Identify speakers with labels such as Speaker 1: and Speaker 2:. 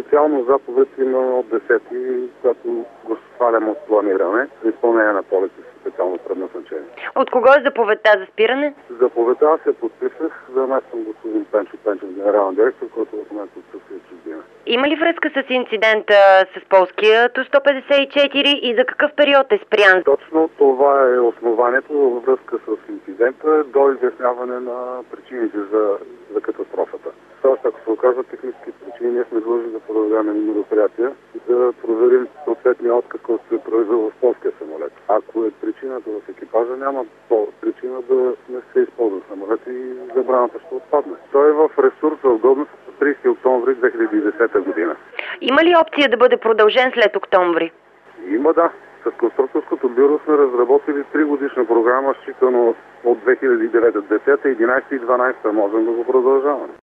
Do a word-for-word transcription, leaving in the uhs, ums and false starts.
Speaker 1: Официално заповед има от десети, която го свалям от планиране за изпълнение на полети с специално предназначение.
Speaker 2: От кого е заповедта за спиране?
Speaker 1: Заповедта аз се подписах, замествам господин Пенчо Пенчев, генерален директор, който в момента отсъства в чужбина.
Speaker 2: Има ли връзка с инцидента с полския Ту сто петдесет и четири и за какъв период е спрян?
Speaker 1: Точно това е основанието във връзка с инцидента до изясняване на причините за, за катастрофата. Тоест, ако се оказват технически причини, ние сме длъжни да продължаваме мероприятия, да проверим съответния отказ, който се е произвел в полския самолет. Ако е причината в екипажа, няма причина да не се използва самолет и забраната ще отпадне. Той е в ресурс в годност от тридесети октомври две хиляди и десета година.
Speaker 2: Има ли опция да бъде продължен след октомври?
Speaker 1: Има, да. С конструкторското бюро сме разработили три годишна програма, считано от две хиляди и девета, десета, единадесета и дванадесета. Можем да го продължаваме.